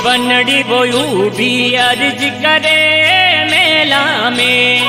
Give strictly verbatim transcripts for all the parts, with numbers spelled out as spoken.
बनड़ी वो ऊभी अर्ज करे मेला में,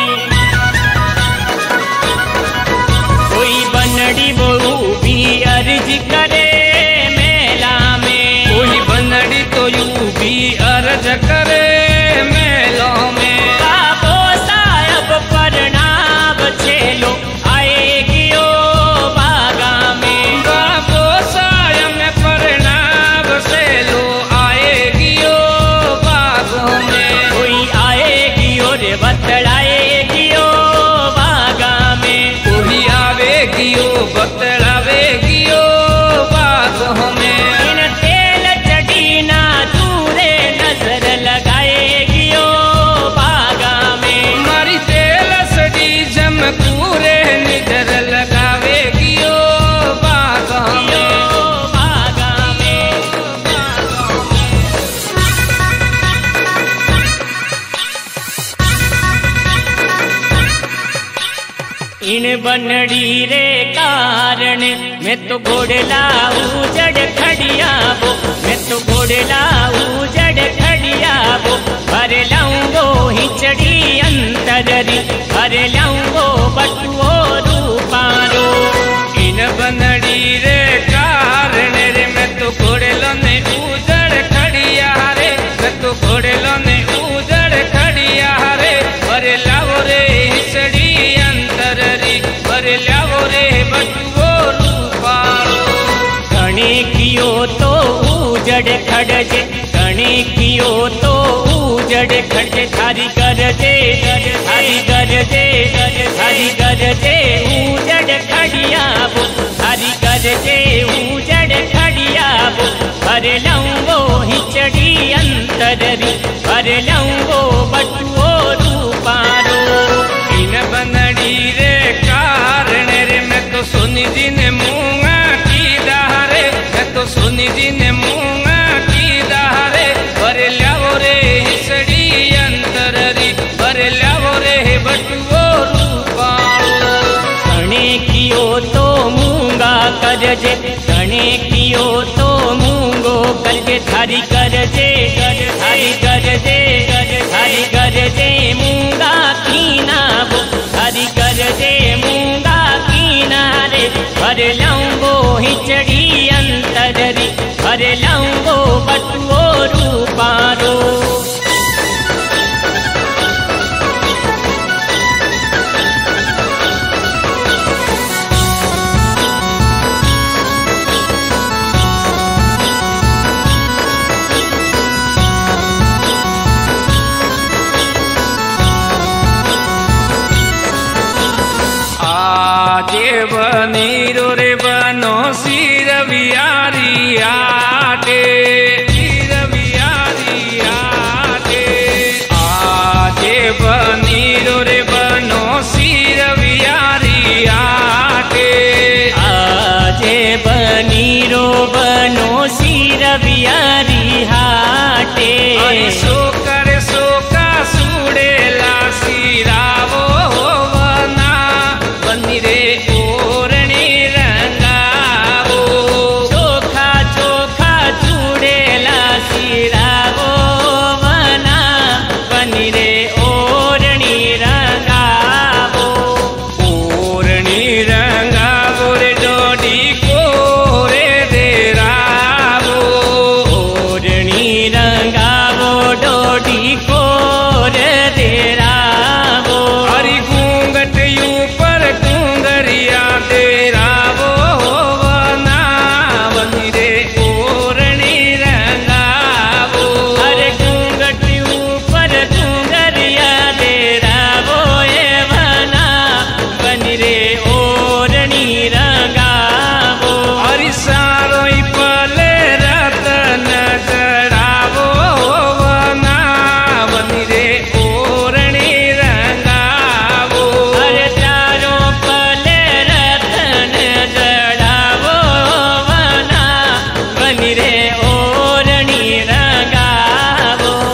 कोई बनड़ी वो ऊभी अर्ज करे मेला में, कोई बनड़ी तो यूं भी अर्ज करे मेला में। बाबो साहब प्रणाम छेलो आएगी ओ बागा में, बाबो साहब प्रणाम छेलो आएगी ओ बागों में, कोई आएगी और बतलाएगी ओ बागा में, कोई आवेगी ओ बतलावेगी ओ बागों में। इन तेल चढ़ी ना दूरे नजर लगाएगी ओ बागा में, मारी तेल सड़ी जमकूरे निजर लगावेगी ओ बागों में। ओ बागा में। इन बनड़ी रे कारण मैं तो घोड़ला उजड़ खड़िया वो, मैं तो घोड़ला उजड़ खड़िया वो, भर लाऊंगो हिचड़ी अंतररी, भर लाऊंगो बटुओ रूपारो। इन बनड़ी रे कारण रे मैं तो घोड़ेलो ने उजड़ खड़िया रे, मैं तो घोड़ेलो ने उजड़ खड़िया रे, अरे लाओ रे हिचड़ी अंतररी, अरे लाओ रे बटुओ रूपारो। घणे कियो तो उजड़ खड़जे, घणे कियो तो उजड़ खड़जे, थारी गरजे थारी गरजे थारी गरजे उजड़ खड़िया वो, थारी गरजे उजड़ खड़िया वो, भर लाऊंगो हिचड़ी अंतररी, भर लाऊंगो बटुओ रूपारो। इन बनड़ी रे कारण रे मैं तो सोनी जी ने मुँगा की दारे, मैं तो सोनी जी ने मुँगा की दारे, अरे लाओ रे हिचड़ी अंतररी, अरे लाओ रे बटुओ रूपारो। घणे कियो तो मूंगा करजे, घणे कियो तो मूंगो करजे, थारी करजे थारी करजे थारी करजे मूंगा कीना वो, थारी करजे मूंगा कीना रे, भर लाऊंगो हिचड़ी अंतररी, भर लाऊंगो बटुओ रूपारो। आजे बने